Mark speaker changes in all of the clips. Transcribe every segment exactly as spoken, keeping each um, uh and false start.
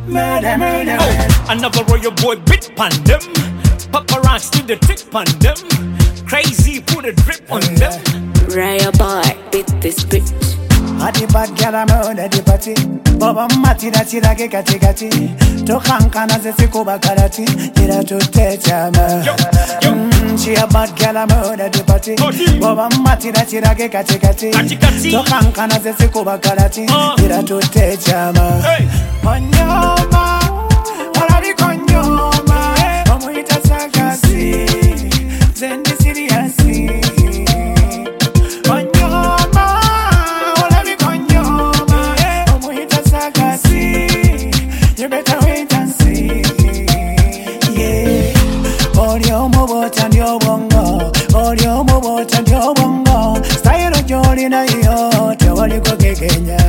Speaker 1: murder, murder.
Speaker 2: Oh, another royal boy bit pan them. Papa rocks to the trick pan them. Crazy put a drip on them.
Speaker 3: Royal boy beat this bitch.
Speaker 1: A the bad girl a murder the party. Baba mati da tira ke kati kati. To kankana ze sikuba karati. Tira to te chama. Mm, she a bad girl a murder the party. Baba mati da tira ke kati kati. To kankana ze sikuba karati. Tira to te chama. Manyoma, ola di konyoma. Omu ita sagasi. Zendi siriasi. You better wait and see. Yeah. Audio mobot and your bongo. Audio mobot and your bongo. Style of jolly na yo. Tewali ko kekenya.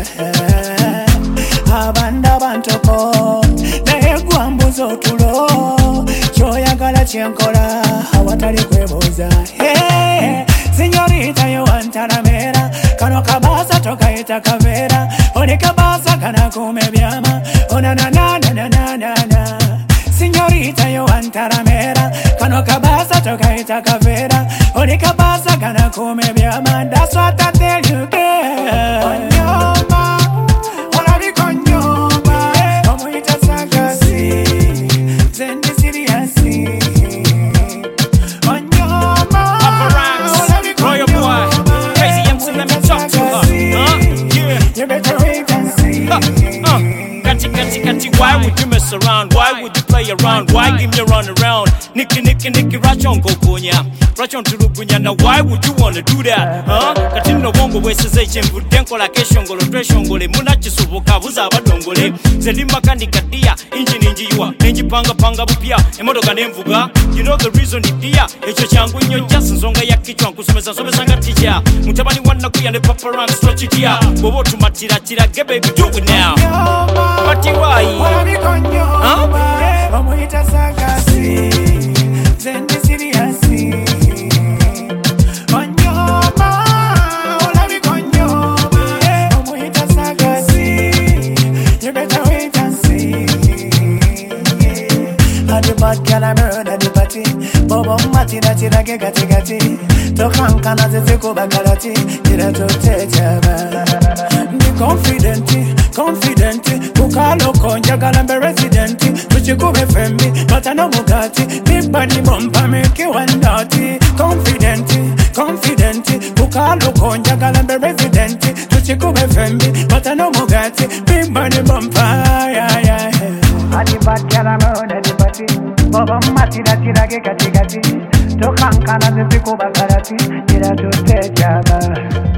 Speaker 1: Abanda bantoko. Na guambuzo tulo. Choya gala chenkola. Hawatali kweboza. Hey. Señorita yo antaramera. Kano kabasa toka ita kavera. One kabasa kana kume byama. Ona na na na na na na na. Señorita yo antaramera. Kano kabasa toka ita kavera. One kabasa kana kume byama. That's what I tell you, girl. Konyoma, ola di konyoma. Omu ita sagasi, zendi siriasi. You better wait and see. Uh, uh. Catchy, catchy, catchy. Why would you mess around? Why would you play around? Why give me a run around? Nicky, Nicky, Nicky, Rachon Kokonya. Rachon Turukunya. Now why would you wanna do that? Huh? Katino Bongo West Station, Budenkola Keshongolo, Treshongole, Munachi Suboka, Buzaba Dongole, Zelima Kandikatia, Engine Injiwa, Enji Panga Panga Bupia, Emodoga Nemvuga. You know the reason the dia, it's your changu in your just Zonga Yakichon, Kusumesa Sobesanga Tia, Mutabani Wanaku and the Paparan Stretch it here. Go to Matira Tira, get baby, do it now. What you are? Huh? Omuita sagasi, zendi siriasi. Konyoma, ola di konyoma. Omuita sagasi, you better wait and see. A the bad girl a murder the party. Bobo mati da tira ke gati gati. To kankana ze sikuba karati. Tira to te chama. Be confident, confident. Kukalo konja galambe resident. Tuchikube fembi, but I know Bugatti. Big body bumper make you one naughty. Confident, confident. Kukalo konja galambe resident. Tuchikube fembi, but I know Bugatti. Big body bumper, yeah, yeah. Adi bad girl a murder the party. Bobo mati da tira ke kati kati. To kankana ze sikuba karati. Tira to te chama.